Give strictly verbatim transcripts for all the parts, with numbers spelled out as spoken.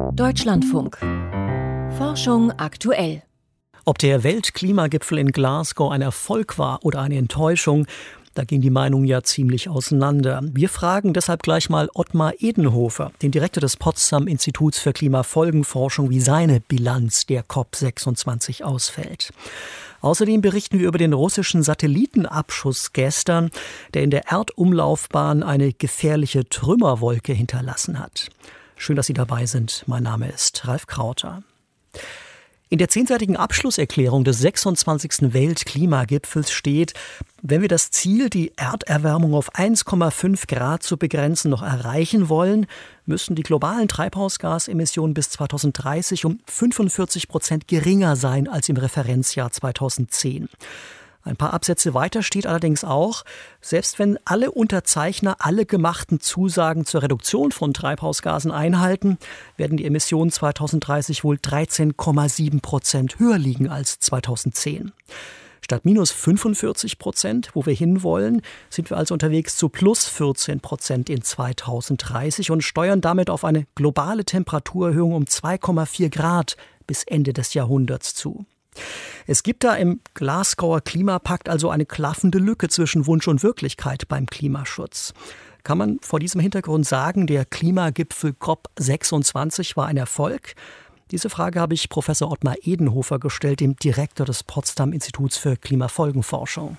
Deutschlandfunk. Forschung aktuell. Ob der Weltklimagipfel in Glasgow ein Erfolg war oder eine Enttäuschung, da gehen die Meinungen ja ziemlich auseinander. Wir fragen deshalb gleich mal Ottmar Edenhofer, den Direktor des Potsdam-Instituts für Klimafolgenforschung, wie seine Bilanz der C O P sechsundzwanzig ausfällt. Außerdem berichten wir über den russischen Satellitenabschuss gestern, der in der Erdumlaufbahn eine gefährliche Trümmerwolke hinterlassen hat. Schön, dass Sie dabei sind. Mein Name ist Ralf Krauter. In der zehnseitigen Abschlusserklärung des sechsundzwanzigsten Weltklimagipfels steht, wenn wir das Ziel, die Erderwärmung auf eins Komma fünf Grad zu begrenzen, noch erreichen wollen, müssen die globalen Treibhausgasemissionen bis zweitausenddreißig um fünfundvierzig Prozent geringer sein als im Referenzjahr zweitausendzehn. Ein paar Absätze weiter steht allerdings auch, selbst wenn alle Unterzeichner alle gemachten Zusagen zur Reduktion von Treibhausgasen einhalten, werden die Emissionen zweitausenddreißig wohl dreizehn Komma sieben Prozent höher liegen als zweitausendzehn. Statt minus fünfundvierzig Prozent, wo wir hinwollen, sind wir also unterwegs zu plus vierzehn Prozent in zweitausenddreißig und steuern damit auf eine globale Temperaturerhöhung um zwei Komma vier Grad bis Ende des Jahrhunderts zu. Es gibt da im Glasgower Klimapakt also eine klaffende Lücke zwischen Wunsch und Wirklichkeit beim Klimaschutz. Kann man vor diesem Hintergrund sagen, der Klimagipfel C O P sechsundzwanzig war ein Erfolg? Diese Frage habe ich Professor Ottmar Edenhofer gestellt, dem Direktor des Potsdam-Instituts für Klimafolgenforschung.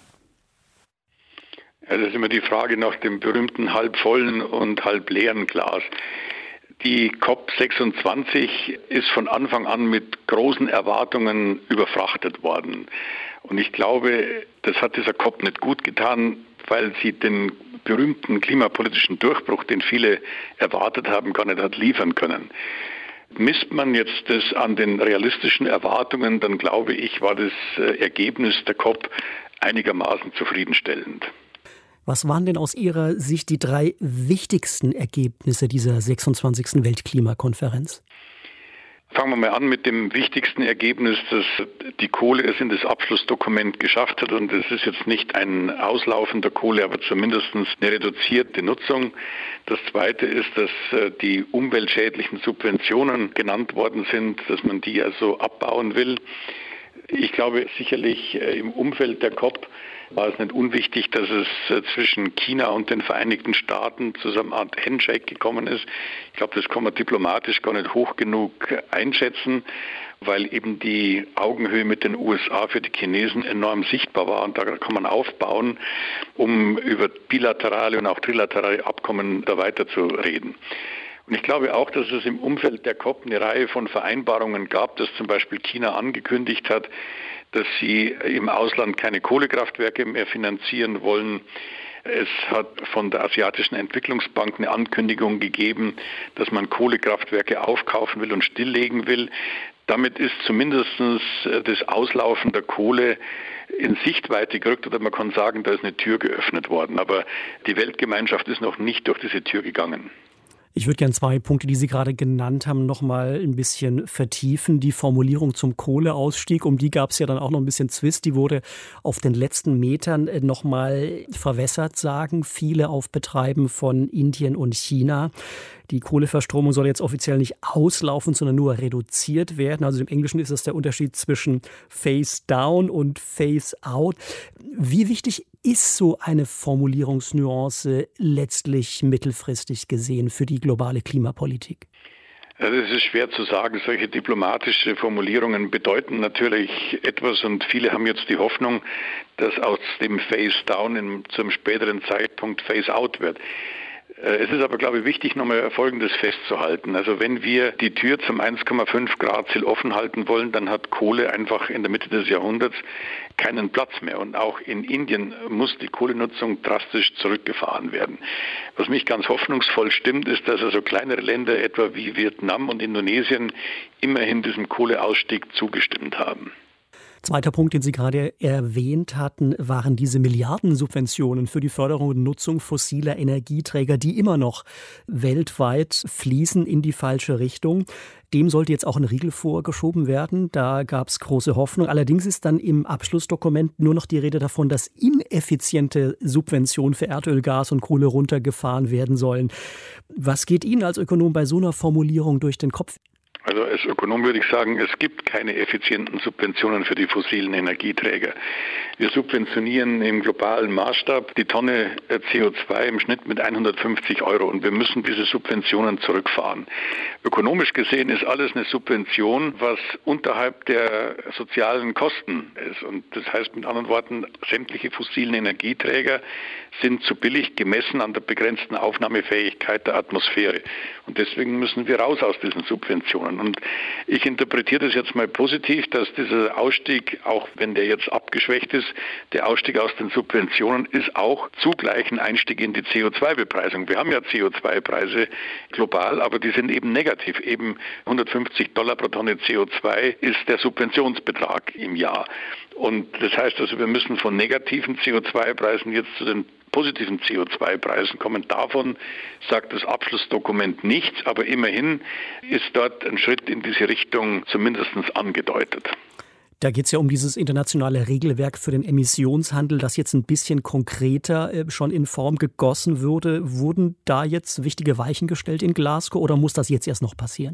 Ja, das ist immer die Frage nach dem berühmten halbvollen und halbleeren Glas. Die C O P sechsundzwanzig ist von Anfang an mit großen Erwartungen überfrachtet worden. Und ich glaube, das hat dieser C O P nicht gut getan, weil sie den berühmten klimapolitischen Durchbruch, den viele erwartet haben, gar nicht hat liefern können. Misst man jetzt das an den realistischen Erwartungen, dann glaube ich, war das Ergebnis der C O P einigermaßen zufriedenstellend. Was waren denn aus Ihrer Sicht die drei wichtigsten Ergebnisse dieser sechsundzwanzigsten Weltklimakonferenz? Fangen wir mal an mit dem wichtigsten Ergebnis, dass die Kohle es in das Abschlussdokument geschafft hat. Und es ist jetzt nicht ein Auslaufen der Kohle, aber zumindest eine reduzierte Nutzung. Das Zweite ist, dass die umweltschädlichen Subventionen genannt worden sind, dass man die also abbauen will. Ich glaube sicherlich im Umfeld der C O P war es nicht unwichtig, dass es zwischen China und den Vereinigten Staaten zu so einer Art Handshake gekommen ist. Ich glaube, das kann man diplomatisch gar nicht hoch genug einschätzen, weil eben die Augenhöhe mit den U S A für die Chinesen enorm sichtbar war. Und da kann man aufbauen, um über bilaterale und auch trilaterale Abkommen da weiter zu reden. Und ich glaube auch, dass es im Umfeld der C O P eine Reihe von Vereinbarungen gab, dass zum Beispiel China angekündigt hat, dass sie im Ausland keine Kohlekraftwerke mehr finanzieren wollen. Es hat von der Asiatischen Entwicklungsbank eine Ankündigung gegeben, dass man Kohlekraftwerke aufkaufen will und stilllegen will. Damit ist zumindest das Auslaufen der Kohle in Sichtweite gerückt, oder man kann sagen, da ist eine Tür geöffnet worden. Aber die Weltgemeinschaft ist noch nicht durch diese Tür gegangen. Ich würde gerne zwei Punkte, die Sie gerade genannt haben, noch mal ein bisschen vertiefen. Die Formulierung zum Kohleausstieg, um die gab es ja dann auch noch ein bisschen Zwist. Die wurde auf den letzten Metern noch mal verwässert, sagen viele auf Betreiben von Indien und China. Die Kohleverstromung soll jetzt offiziell nicht auslaufen, sondern nur reduziert werden. Also im Englischen ist das der Unterschied zwischen Phase Down und Phase Out. Wie wichtig ist so eine Formulierungsnuance letztlich mittelfristig gesehen für die globale Klimapolitik? Also es ist schwer zu sagen. Solche diplomatische Formulierungen bedeuten natürlich etwas und viele haben jetzt die Hoffnung, dass aus dem Phase Down in, zum späteren Zeitpunkt Phase Out wird. Es ist aber, glaube ich, wichtig, nochmal Folgendes festzuhalten. Also wenn wir die Tür zum eins Komma fünf Grad Ziel offen halten wollen, dann hat Kohle einfach in der Mitte des Jahrhunderts keinen Platz mehr. Und auch in Indien muss die Kohlenutzung drastisch zurückgefahren werden. Was mich ganz hoffnungsvoll stimmt, ist, dass also kleinere Länder etwa wie Vietnam und Indonesien immerhin diesem Kohleausstieg zugestimmt haben. Zweiter Punkt, den Sie gerade erwähnt hatten, waren diese Milliardensubventionen für die Förderung und Nutzung fossiler Energieträger, die immer noch weltweit fließen in die falsche Richtung. Dem sollte jetzt auch ein Riegel vorgeschoben werden. Da gab es große Hoffnung. Allerdings ist dann im Abschlussdokument nur noch die Rede davon, dass ineffiziente Subventionen für Erdöl, Gas und Kohle runtergefahren werden sollen. Was geht Ihnen als Ökonom bei so einer Formulierung durch den Kopf? Also als Ökonom würde ich sagen, es gibt keine effizienten Subventionen für die fossilen Energieträger. Wir subventionieren im globalen Maßstab die Tonne C O zwei im Schnitt mit hundertfünfzig Euro und wir müssen diese Subventionen zurückfahren. Ökonomisch gesehen ist alles eine Subvention, was unterhalb der sozialen Kosten ist. Und das heißt mit anderen Worten, sämtliche fossilen Energieträger sind zu billig gemessen an der begrenzten Aufnahmefähigkeit der Atmosphäre. Und deswegen müssen wir raus aus diesen Subventionen. Und ich interpretiere das jetzt mal positiv, dass dieser Ausstieg, auch wenn der jetzt abgeschwächt ist, der Ausstieg aus den Subventionen ist auch zugleich ein Einstieg in die C O zwei Bepreisung. Wir haben ja C O zwei Preise global, aber die sind eben negativ. Eben hundertfünfzig Dollar pro Tonne C O zwei ist der Subventionsbetrag im Jahr. Und das heißt also, wir müssen von negativen C O zwei Preisen jetzt zu den positiven C O zwei Preisen kommen. Davon sagt das Abschlussdokument nichts, aber immerhin ist dort ein Schritt in diese Richtung zumindest angedeutet. Da geht es ja um dieses internationale Regelwerk für den Emissionshandel, das jetzt ein bisschen konkreter äh, schon in Form gegossen würde. Wurden da jetzt wichtige Weichen gestellt in Glasgow oder muss das jetzt erst noch passieren?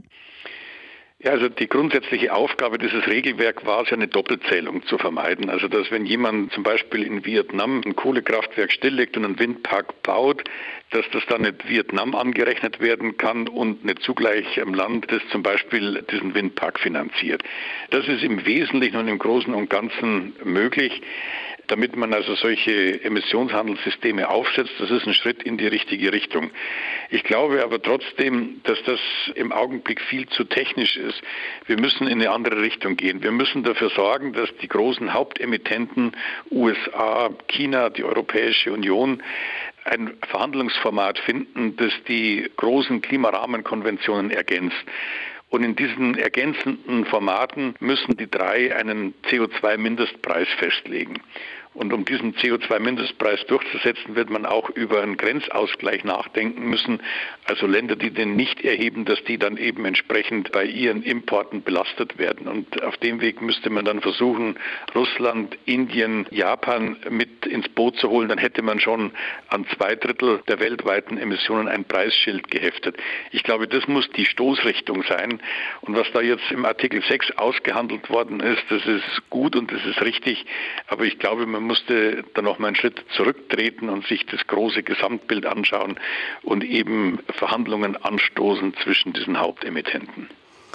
Ja, also die grundsätzliche Aufgabe dieses Regelwerks war es ja, eine Doppelzählung zu vermeiden. Also dass wenn jemand zum Beispiel in Vietnam ein Kohlekraftwerk stilllegt und einen Windpark baut, dass das dann nicht Vietnam angerechnet werden kann und nicht zugleich am Land, das zum Beispiel diesen Windpark finanziert. Das ist im Wesentlichen und im Großen und Ganzen möglich, damit man also solche Emissionshandelssysteme aufsetzt. Das ist ein Schritt in die richtige Richtung. Ich glaube aber trotzdem, dass das im Augenblick viel zu technisch ist. Wir müssen in eine andere Richtung gehen. Wir müssen dafür sorgen, dass die großen Hauptemittenten U S A, China, die Europäische Union ein Verhandlungsformat finden, das die großen Klimarahmenkonventionen ergänzt. Und in diesen ergänzenden Formaten müssen die drei einen C O zwei Mindestpreis festlegen. Und um diesen C O zwei Mindestpreis durchzusetzen, wird man auch über einen Grenzausgleich nachdenken müssen. Also Länder, die den nicht erheben, dass die dann eben entsprechend bei ihren Importen belastet werden. Und auf dem Weg müsste man dann versuchen, Russland, Indien, Japan mit ins Boot zu holen. Dann hätte man schon an zwei Drittel der weltweiten Emissionen ein Preisschild geheftet. Ich glaube, das muss die Stoßrichtung sein. Und was da jetzt im Artikel sechs ausgehandelt worden ist, das ist gut und das ist richtig. Aber ich glaube, man musste dann noch mal einen Schritt zurücktreten und sich das große Gesamtbild anschauen und eben Verhandlungen anstoßen zwischen diesen Hauptemittenten.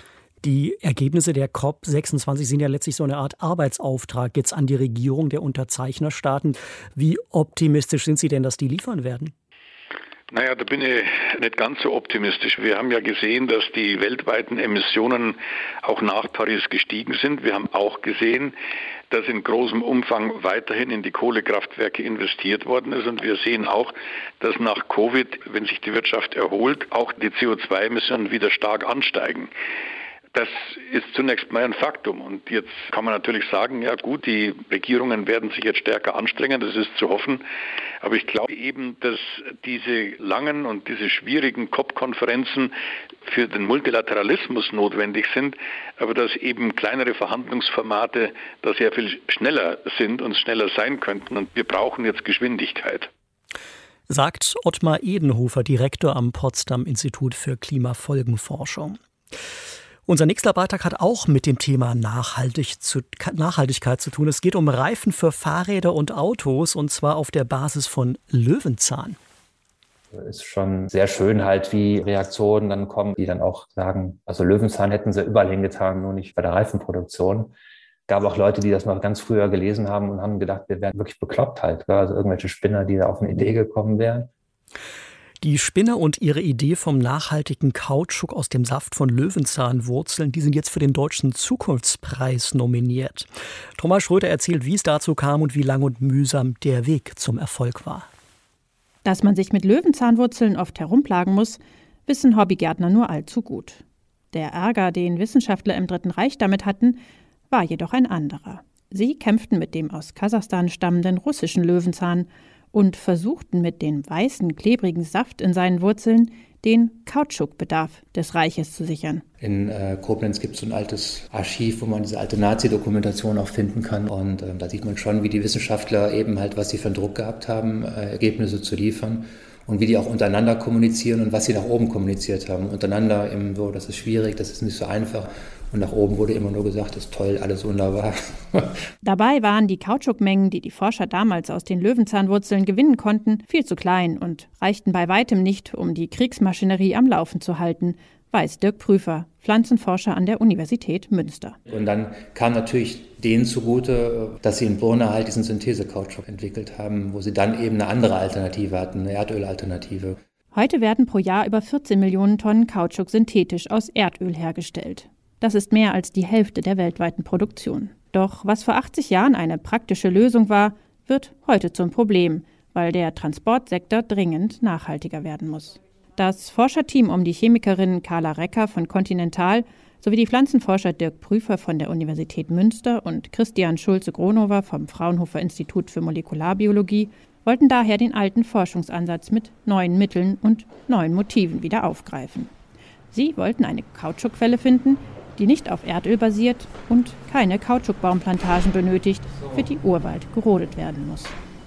Die Ergebnisse der C O P sechsundzwanzig sind ja letztlich so eine Art Arbeitsauftrag jetzt an die Regierung der Unterzeichnerstaaten. Wie optimistisch sind Sie denn, dass die liefern werden? Naja, da bin ich nicht ganz so optimistisch. Wir haben ja gesehen, dass die weltweiten Emissionen auch nach Paris gestiegen sind. Wir haben auch gesehen, dass in großem Umfang weiterhin in die Kohlekraftwerke investiert worden ist. Und wir sehen auch, dass nach Covid, wenn sich die Wirtschaft erholt, auch die C O zwei Emissionen wieder stark ansteigen. Das ist zunächst mal ein Faktum. Und jetzt kann man natürlich sagen, ja gut, die Regierungen werden sich jetzt stärker anstrengen, das ist zu hoffen. Aber ich glaube eben, dass diese langen und diese schwierigen C O P-Konferenzen für den Multilateralismus notwendig sind, aber dass eben kleinere Verhandlungsformate da sehr viel schneller sind und schneller sein könnten. Und wir brauchen jetzt Geschwindigkeit. Sagt Ottmar Edenhofer, Direktor am Potsdam Institut für Klimafolgenforschung. Unser nächster Beitrag hat auch mit dem Thema Nachhaltig zu, Nachhaltigkeit zu tun. Es geht um Reifen für Fahrräder und Autos und zwar auf der Basis von Löwenzahn. Es ist schon sehr schön halt, wie Reaktionen dann kommen, die dann auch sagen, also Löwenzahn hätten sie überall hingetan, nur nicht bei der Reifenproduktion. Es gab auch Leute, die das mal ganz früher gelesen haben und haben gedacht, wir wären wirklich bekloppt halt. Also irgendwelche Spinner, die da auf eine Idee gekommen wären. Die Spinner und ihre Idee vom nachhaltigen Kautschuk aus dem Saft von Löwenzahnwurzeln, die sind jetzt für den Deutschen Zukunftspreis nominiert. Thomas Schröter erzählt, wie es dazu kam und wie lang und mühsam der Weg zum Erfolg war. Dass man sich mit Löwenzahnwurzeln oft herumplagen muss, wissen Hobbygärtner nur allzu gut. Der Ärger, den Wissenschaftler im Dritten Reich damit hatten, war jedoch ein anderer. Sie kämpften mit dem aus Kasachstan stammenden russischen Löwenzahn und versuchten mit dem weißen, klebrigen Saft in seinen Wurzeln den Kautschukbedarf des Reiches zu sichern. In äh, Koblenz gibt es so ein altes Archiv, wo man diese alte Nazi-Dokumentation auch finden kann. Und äh, da sieht man schon, wie die Wissenschaftler eben halt, was sie für einen Druck gehabt haben, äh, Ergebnisse zu liefern. und wie die auch untereinander kommunizieren und was sie nach oben kommuniziert haben. Untereinander eben so, das ist schwierig, das ist nicht so einfach. Und nach oben wurde immer nur gesagt, das ist toll, alles wunderbar. Dabei waren die Kautschukmengen, die die Forscher damals aus den Löwenzahnwurzeln gewinnen konnten, viel zu klein und reichten bei weitem nicht, um die Kriegsmaschinerie am Laufen zu halten, weiß Dirk Prüfer, Pflanzenforscher an der Universität Münster. Und dann kam natürlich denen zugute, dass sie in Birne halt diesen Synthesekautschuk entwickelt haben, wo sie dann eben eine andere Alternative hatten, eine Erdölalternative. Heute werden pro Jahr über vierzehn Millionen Tonnen Kautschuk synthetisch aus Erdöl hergestellt. Das ist mehr als die Hälfte der weltweiten Produktion. Doch was vor achtzig Jahren eine praktische Lösung war, wird heute zum Problem, weil der Transportsektor dringend nachhaltiger werden muss. Das Forscherteam um die Chemikerin Carla Recker von Continental sowie die Pflanzenforscher Dirk Prüfer von der Universität Münster und Christian Schulze-Gronower vom Fraunhofer Institut für Molekularbiologie wollten daher den alten Forschungsansatz mit neuen Mitteln und neuen Motiven wieder aufgreifen. Sie wollten eine Kautschukquelle finden, die nicht auf Erdöl basiert und keine Kautschukbaumplantagen benötigt, für die Urwald gerodet werden muss.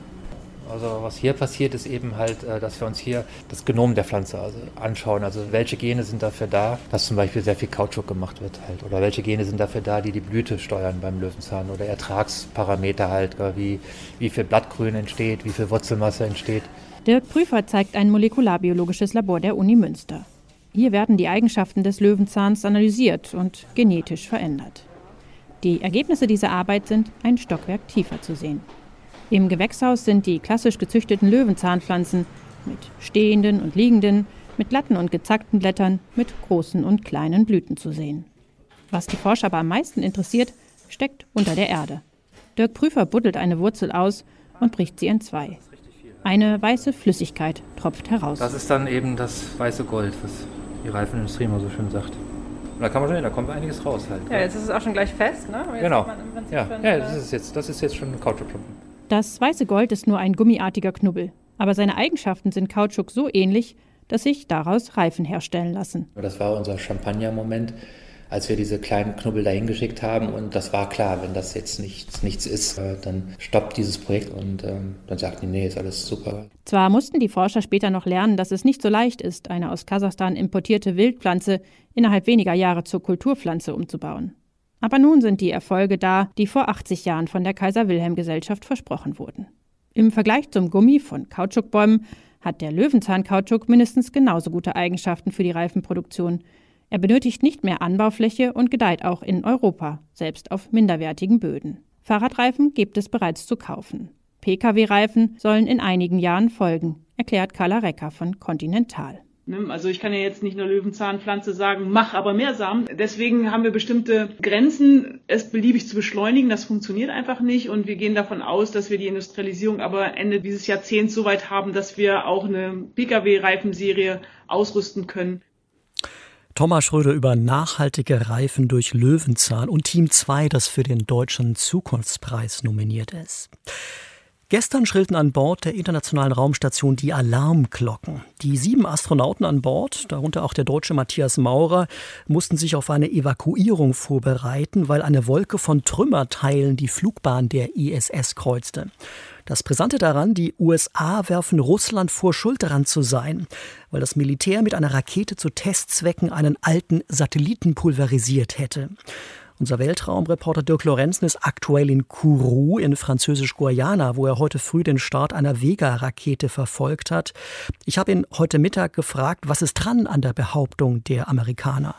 Also was hier passiert, ist eben halt, dass wir uns hier das Genom der Pflanze also anschauen. Also welche Gene sind dafür da, dass zum Beispiel sehr viel Kautschuk gemacht wird halt. Oder welche Gene sind dafür da, die die Blüte steuern beim Löwenzahn. Oder Ertragsparameter halt, wie, wie viel Blattgrün entsteht, wie viel Wurzelmasse entsteht. Dirk Prüfer zeigt ein molekularbiologisches Labor der Uni Münster. Hier werden die Eigenschaften des Löwenzahns analysiert und genetisch verändert. Die Ergebnisse dieser Arbeit sind ein Stockwerk tiefer zu sehen. Im Gewächshaus sind die klassisch gezüchteten Löwenzahnpflanzen mit stehenden und liegenden, mit glatten und gezackten Blättern, mit großen und kleinen Blüten zu sehen. Was die Forscher aber am meisten interessiert, steckt unter der Erde. Dirk Prüfer buddelt eine Wurzel aus und bricht sie in zwei. Eine weiße Flüssigkeit tropft heraus. Das ist dann eben das weiße Gold, was die Reifenindustrie immer so schön sagt. Und da kann man schon hin, da kommt einiges raus halt. Ja, jetzt ist es auch schon gleich fest, ne? Jetzt genau. Man im Prinzip ja, schon, ja das, ist jetzt, das ist jetzt schon ein Kautschukklumpen. Das weiße Gold ist nur ein gummiartiger Knubbel, aber seine Eigenschaften sind Kautschuk so ähnlich, dass sich daraus Reifen herstellen lassen. Das war unser Champagner-Moment, als wir diese kleinen Knubbel dahin geschickt haben. Und das war klar, wenn das jetzt nichts, nichts ist, dann stoppt dieses Projekt. Und ähm, dann sagten die, nee, ist alles super. Zwar mussten die Forscher später noch lernen, dass es nicht so leicht ist, eine aus Kasachstan importierte Wildpflanze innerhalb weniger Jahre zur Kulturpflanze umzubauen. Aber nun sind die Erfolge da, die vor achtzig Jahren von der Kaiser-Wilhelm-Gesellschaft versprochen wurden. Im Vergleich zum Gummi von Kautschukbäumen hat der Löwenzahnkautschuk mindestens genauso gute Eigenschaften für die Reifenproduktion. Er benötigt nicht mehr Anbaufläche und gedeiht auch in Europa, selbst auf minderwertigen Böden. Fahrradreifen gibt es bereits zu kaufen. P K W-Reifen sollen in einigen Jahren folgen, erklärt Carla Recker von Continental. Also ich kann ja jetzt nicht nur Löwenzahnpflanze sagen, mach aber mehr Samen. Deswegen haben wir bestimmte Grenzen, es beliebig zu beschleunigen. Das funktioniert einfach nicht und wir gehen davon aus, dass wir die Industrialisierung aber Ende dieses Jahrzehnts so weit haben, dass wir auch eine P K W-Reifenserie ausrüsten können. Thomas Schröder über nachhaltige Reifen durch Löwenzahn und Team zwei, das für den Deutschen Zukunftspreis nominiert ist. Gestern schrillten an Bord der Internationalen Raumstation die Alarmglocken. Die sieben Astronauten an Bord, darunter auch der Deutsche Matthias Maurer, mussten sich auf eine Evakuierung vorbereiten, weil eine Wolke von Trümmerteilen die Flugbahn der I S S kreuzte. Das Brisante daran, die U S A werfen Russland vor, schuld daran zu sein, weil das Militär mit einer Rakete zu Testzwecken einen alten Satelliten pulverisiert hätte. Unser Weltraumreporter Dirk Lorenzen ist aktuell in Kourou in Französisch-Guayana, wo er heute früh den Start einer Vega-Rakete verfolgt hat. Ich habe ihn heute Mittag gefragt, was ist dran an der Behauptung der Amerikaner?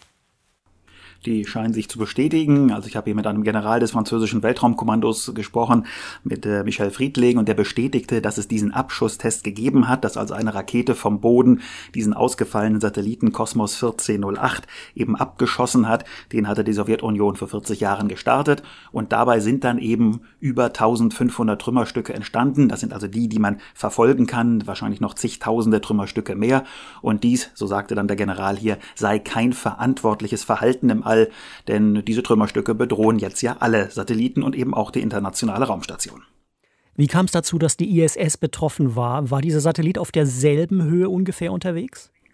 Die scheinen sich zu bestätigen. Also ich habe hier mit einem General des französischen Weltraumkommandos gesprochen, mit äh, Michel Friedling, und der bestätigte, dass es diesen Abschusstest gegeben hat, dass also eine Rakete vom Boden diesen ausgefallenen Satelliten Kosmos vierzehn null acht eben abgeschossen hat. Den hatte die Sowjetunion vor vierzig Jahren gestartet und dabei sind dann eben über eintausendfünfhundert Trümmerstücke entstanden. Das sind also die, die man verfolgen kann, wahrscheinlich noch zigtausende Trümmerstücke mehr. Und dies, so sagte dann der General hier, sei kein verantwortliches Verhalten im All, denn diese Trümmerstücke bedrohen jetzt ja alle Satelliten und eben auch die internationale Raumstation. Wie kam es dazu, dass die I S S betroffen war? War dieser Satellit auf derselben Höhe ungefähr unterwegs?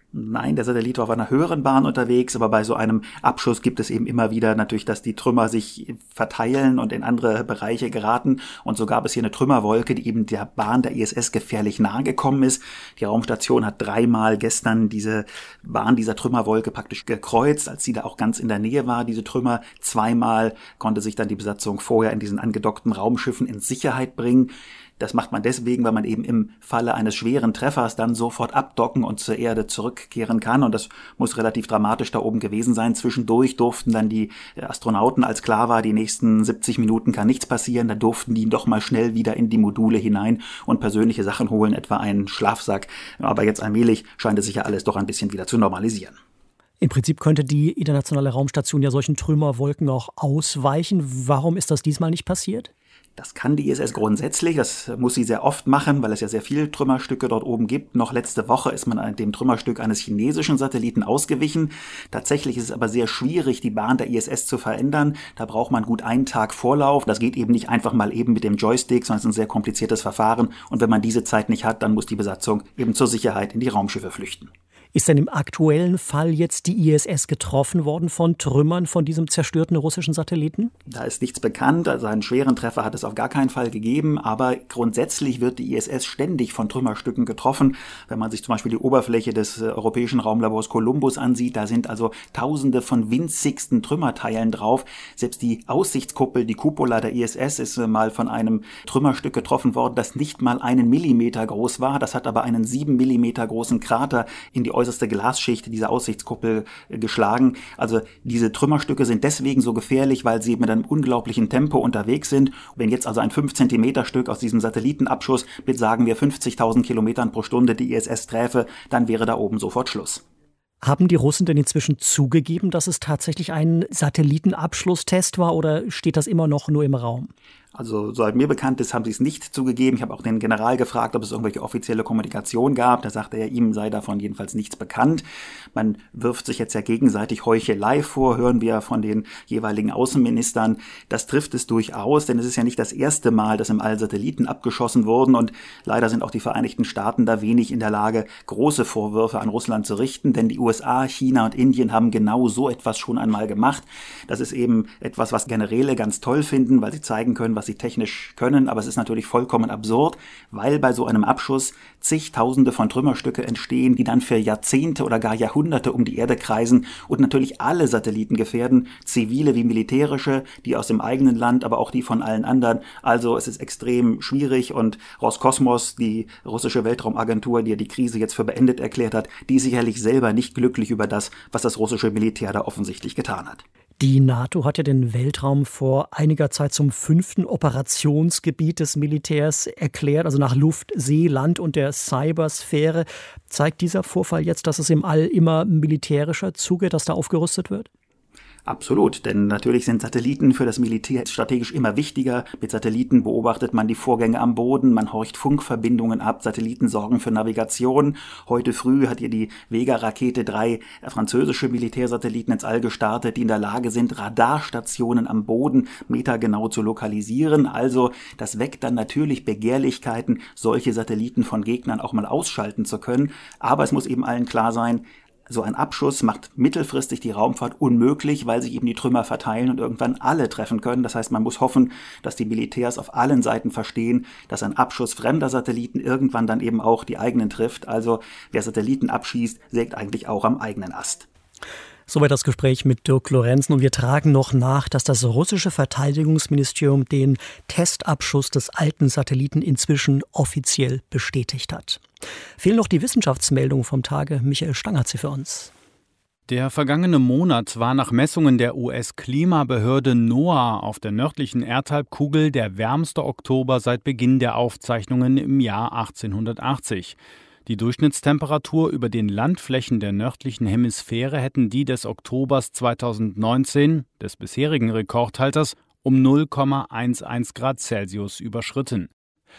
Nein, der Satellit war auf einer höheren Bahn unterwegs, aber bei so einem Abschuss gibt es eben immer wieder natürlich, dass die Trümmer sich verteilen und in andere Bereiche geraten. Und so gab es hier eine Trümmerwolke, die eben der Bahn der I S S gefährlich nahe gekommen ist. Die Raumstation hat dreimal gestern diese Bahn dieser Trümmerwolke praktisch gekreuzt, als sie da auch ganz in der Nähe war, diese Trümmer. Zweimal konnte sich dann die Besatzung vorher in diesen angedockten Raumschiffen in Sicherheit bringen. Das macht man deswegen, weil man eben im Falle eines schweren Treffers dann sofort abdocken und zur Erde zurückkehren kann. Und das muss relativ dramatisch da oben gewesen sein. Zwischendurch durften dann die Astronauten, als klar war, die nächsten siebzig Minuten kann nichts passieren, da durften die doch mal schnell wieder in die Module hinein und persönliche Sachen holen, etwa einen Schlafsack. Aber jetzt allmählich scheint es sich ja alles doch ein bisschen wieder zu normalisieren. Im Prinzip könnte die internationale Raumstation ja solchen Trümmerwolken auch ausweichen. Warum ist das diesmal nicht passiert? Das kann die I S S grundsätzlich, das muss sie sehr oft machen, weil es ja sehr viele Trümmerstücke dort oben gibt. Noch letzte Woche ist man an dem Trümmerstück eines chinesischen Satelliten ausgewichen. Tatsächlich ist es aber sehr schwierig, die Bahn der I S S zu verändern. Da braucht man gut einen Tag Vorlauf. Das geht eben nicht einfach mal eben mit dem Joystick, sondern es ist ein sehr kompliziertes Verfahren. Und wenn man diese Zeit nicht hat, dann muss die Besatzung eben zur Sicherheit in die Raumschiffe flüchten. Ist denn im aktuellen Fall jetzt die I S S getroffen worden von Trümmern von diesem zerstörten russischen Satelliten? Da ist nichts bekannt, also einen schweren Treffer hat es auf gar keinen Fall gegeben, aber grundsätzlich wird die I S S ständig von Trümmerstücken getroffen. Wenn man sich zum Beispiel die Oberfläche des europäischen Raumlabors Columbus ansieht, da sind also tausende von winzigsten Trümmerteilen drauf. Selbst die Aussichtskuppel, die Cupola der I S S ist mal von einem Trümmerstück getroffen worden, das nicht mal einen Millimeter groß war. Das hat aber einen sieben Millimeter großen Krater in die äußerste Glasschicht dieser Aussichtskuppel geschlagen. Also diese Trümmerstücke sind deswegen so gefährlich, weil sie mit einem unglaublichen Tempo unterwegs sind. Wenn jetzt also ein fünf Zentimeter Stück aus diesem Satellitenabschuss mit, sagen wir, fünfzigtausend Kilometern pro Stunde die I S S träfe, dann wäre da oben sofort Schluss. Haben die Russen denn inzwischen zugegeben, dass es tatsächlich ein Satellitenabschlusstest war, oder steht das immer noch nur im Raum? Also soweit mir bekannt ist, haben sie es nicht zugegeben. Ich habe auch den General gefragt, ob es irgendwelche offizielle Kommunikation gab. Da sagte er, ihm sei davon jedenfalls nichts bekannt. Man wirft sich jetzt ja gegenseitig Heuchelei vor, hören wir von den jeweiligen Außenministern. Das trifft es durchaus, denn es ist ja nicht das erste Mal, dass im All Satelliten abgeschossen wurden. Und leider sind auch die Vereinigten Staaten da wenig in der Lage, große Vorwürfe an Russland zu richten. Denn die U S A, China und Indien haben genau so etwas schon einmal gemacht. Das ist eben etwas, was Generäle ganz toll finden, weil sie zeigen können, was sie technisch können, aber es ist natürlich vollkommen absurd, weil bei so einem Abschuss zigtausende von Trümmerstücke entstehen, die dann für Jahrzehnte oder gar Jahrhunderte um die Erde kreisen und natürlich alle Satelliten gefährden, zivile wie militärische, die aus dem eigenen Land, aber auch die von allen anderen. Also es ist extrem schwierig und Roskosmos, die russische Weltraumagentur, die ja die Krise jetzt für beendet erklärt hat, die ist sicherlich selber nicht glücklich über das, was das russische Militär da offensichtlich getan hat. Die NATO hat ja den Weltraum vor einiger Zeit zum fünften Operationsgebiet des Militärs erklärt, also nach Luft, See, Land und der Cybersphäre. Zeigt dieser Vorfall jetzt, dass es im All immer militärischer zugeht, dass da aufgerüstet wird? Absolut, denn natürlich sind Satelliten für das Militär strategisch immer wichtiger. Mit Satelliten beobachtet man die Vorgänge am Boden, man horcht Funkverbindungen ab, Satelliten sorgen für Navigation. Heute früh hat ihr die Vega-Rakete drei französische Militärsatelliten ins All gestartet, die in der Lage sind, Radarstationen am Boden metergenau zu lokalisieren. Also das weckt dann natürlich Begehrlichkeiten, solche Satelliten von Gegnern auch mal ausschalten zu können. Aber es muss eben allen klar sein, so ein Abschuss macht mittelfristig die Raumfahrt unmöglich, weil sich eben die Trümmer verteilen und irgendwann alle treffen können. Das heißt, man muss hoffen, dass die Militärs auf allen Seiten verstehen, dass ein Abschuss fremder Satelliten irgendwann dann eben auch die eigenen trifft. Also wer Satelliten abschießt, sägt eigentlich auch am eigenen Ast. Soweit das Gespräch mit Dirk Lorenzen. Und wir tragen noch nach, dass das russische Verteidigungsministerium den Testabschuss des alten Satelliten inzwischen offiziell bestätigt hat. Fehlen noch die Wissenschaftsmeldungen vom Tage. Michael Stang hat sie für uns. Der vergangene Monat war nach Messungen der U S-Klimabehörde NOAA auf der nördlichen Erdhalbkugel der wärmste Oktober seit Beginn der Aufzeichnungen im Jahr achtzehnhundertachtzig. Die Durchschnittstemperatur über den Landflächen der nördlichen Hemisphäre hätten die des Oktobers zweitausendneunzehn, des bisherigen Rekordhalters, um null Komma elf Grad Celsius überschritten.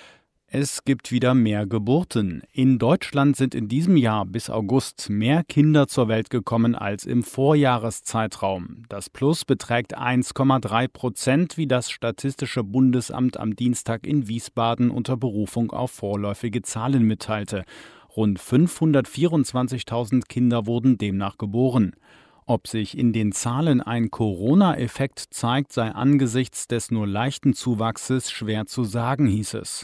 Es gibt wieder mehr Geburten. In Deutschland sind in diesem Jahr bis August mehr Kinder zur Welt gekommen als im Vorjahreszeitraum. Das Plus beträgt eins Komma drei Prozent, wie das Statistische Bundesamt am Dienstag in Wiesbaden unter Berufung auf vorläufige Zahlen mitteilte. Rund fünfhundertvierundzwanzigtausend Kinder wurden demnach geboren. Ob sich in den Zahlen ein Corona-Effekt zeigt, sei angesichts des nur leichten Zuwachses schwer zu sagen, hieß es.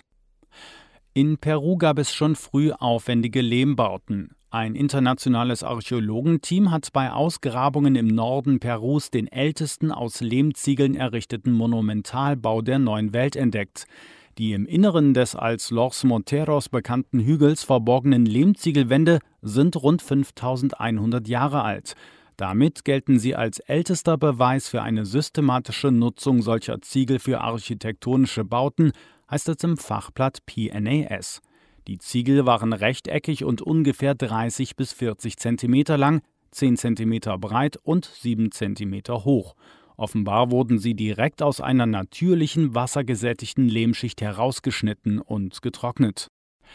In Peru gab es schon früh aufwendige Lehmbauten. Ein internationales Archäologenteam hat bei Ausgrabungen im Norden Perus den ältesten aus Lehmziegeln errichteten Monumentalbau der Neuen Welt entdeckt. Die im Inneren des als Los Monteros bekannten Hügels verborgenen Lehmziegelwände sind rund fünftausendeinhundert Jahre alt. Damit gelten sie als ältester Beweis für eine systematische Nutzung solcher Ziegel für architektonische Bauten, heißt es im Fachblatt P N A S. Die Ziegel waren rechteckig und ungefähr dreißig bis vierzig Zentimeter lang, zehn Zentimeter breit und sieben Zentimeter hoch. Offenbar wurden sie direkt aus einer natürlichen, wassergesättigten Lehmschicht herausgeschnitten und getrocknet.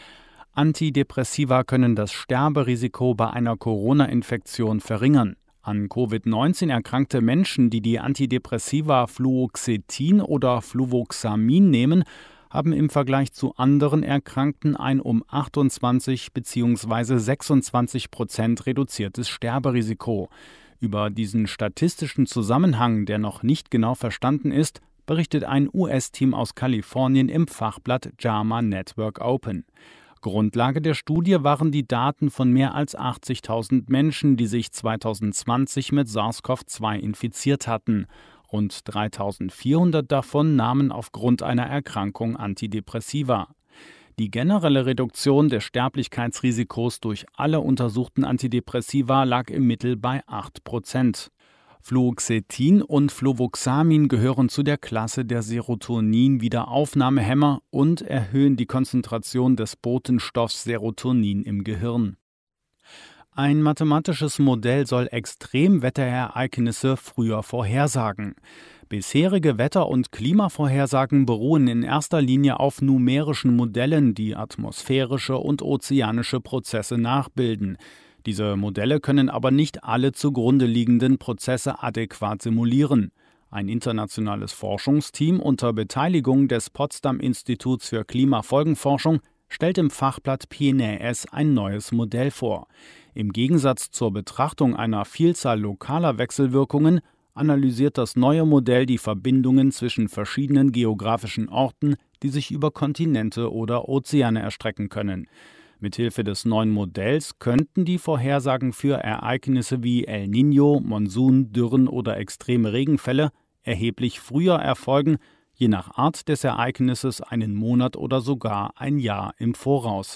Antidepressiva können das Sterberisiko bei einer Corona-Infektion verringern. An Covid neunzehn erkrankte Menschen, die die Antidepressiva Fluoxetin oder Fluvoxamin nehmen, haben im Vergleich zu anderen Erkrankten ein um achtundzwanzig bzw. sechsundzwanzig Prozent reduziertes Sterberisiko. Über diesen statistischen Zusammenhang, der noch nicht genau verstanden ist, berichtet ein U S-Team aus Kalifornien im Fachblatt JAMA Network Open. Grundlage der Studie waren die Daten von mehr als achtzigtausend Menschen, die sich zweitausendzwanzig mit SARS-C o V zwei infiziert hatten. Rund dreitausendvierhundert davon nahmen aufgrund einer Erkrankung Antidepressiva. Die generelle Reduktion des Sterblichkeitsrisikos durch alle untersuchten Antidepressiva lag im Mittel bei acht Prozent. Fluoxetin und Fluvoxamin gehören zu der Klasse der Serotonin-Wiederaufnahmehämmer und erhöhen die Konzentration des Botenstoffs Serotonin im Gehirn. Ein mathematisches Modell soll Extremwetterereignisse früher vorhersagen. Bisherige Wetter- und Klimavorhersagen beruhen in erster Linie auf numerischen Modellen, die atmosphärische und ozeanische Prozesse nachbilden. Diese Modelle können aber nicht alle zugrunde liegenden Prozesse adäquat simulieren. Ein internationales Forschungsteam unter Beteiligung des Potsdam-Instituts für Klimafolgenforschung stellt im Fachblatt P N A S ein neues Modell vor. Im Gegensatz zur Betrachtung einer Vielzahl lokaler Wechselwirkungen analysiert das neue Modell die Verbindungen zwischen verschiedenen geografischen Orten, die sich über Kontinente oder Ozeane erstrecken können. Mithilfe des neuen Modells könnten die Vorhersagen für Ereignisse wie El Niño, Monsun, Dürren oder extreme Regenfälle erheblich früher erfolgen, je nach Art des Ereignisses einen Monat oder sogar ein Jahr im Voraus.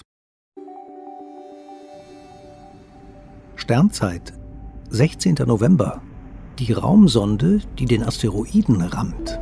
Sternzeit, sechzehnter November. Die Raumsonde, die den Asteroiden rammt.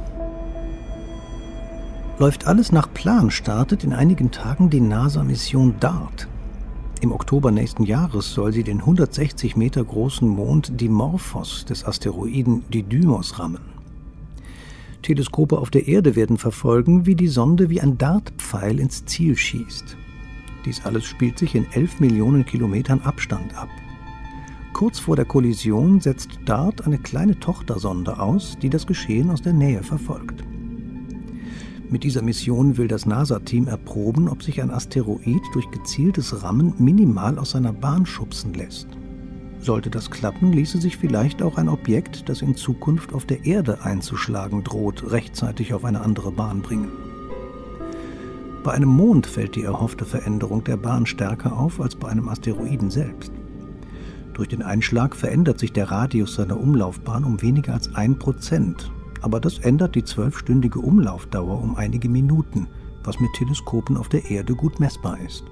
Läuft alles nach Plan, startet in einigen Tagen die NASA-Mission DART. Im Oktober nächsten Jahres soll sie den hundertsechzig Meter großen Mond Dimorphos des Asteroiden Didymos rammen. Teleskope auf der Erde werden verfolgen, wie die Sonde wie ein Dartpfeil ins Ziel schießt. Dies alles spielt sich in elf Millionen Kilometern Abstand ab. Kurz vor der Kollision setzt DART eine kleine Tochtersonde aus, die das Geschehen aus der Nähe verfolgt. Mit dieser Mission will das NASA-Team erproben, ob sich ein Asteroid durch gezieltes Rammen minimal aus seiner Bahn schubsen lässt. Sollte das klappen, ließe sich vielleicht auch ein Objekt, das in Zukunft auf der Erde einzuschlagen droht, rechtzeitig auf eine andere Bahn bringen. Bei einem Mond fällt die erhoffte Veränderung der Bahn stärker auf als bei einem Asteroiden selbst. Durch den Einschlag verändert sich der Radius seiner Umlaufbahn um weniger als ein Prozent. Aber das ändert die zwölfstündige Umlaufdauer um einige Minuten, was mit Teleskopen auf der Erde gut messbar ist.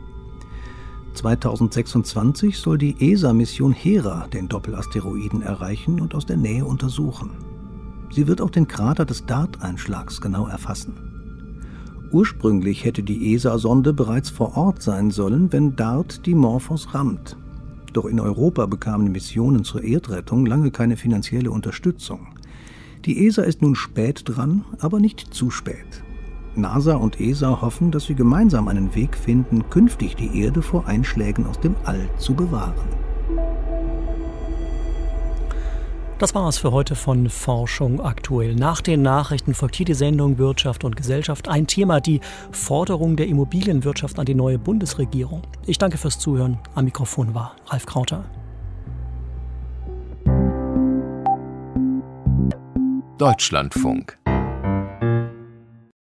zweitausendsechsundzwanzig soll die E S A-Mission Hera den Doppelasteroiden erreichen und aus der Nähe untersuchen. Sie wird auch den Krater des DART-Einschlags genau erfassen. Ursprünglich hätte die E S A-Sonde bereits vor Ort sein sollen, wenn DART Dimorphos rammt. Doch in Europa bekamen Missionen zur Erdrettung lange keine finanzielle Unterstützung. Die E S A ist nun spät dran, aber nicht zu spät. NASA und E S A hoffen, dass sie gemeinsam einen Weg finden, künftig die Erde vor Einschlägen aus dem All zu bewahren. Das war es für heute von Forschung aktuell. Nach den Nachrichten folgt hier die Sendung Wirtschaft und Gesellschaft. Ein Thema, die Forderung der Immobilienwirtschaft an die neue Bundesregierung. Ich danke fürs Zuhören. Am Mikrofon war Ralf Krauter. Deutschlandfunk.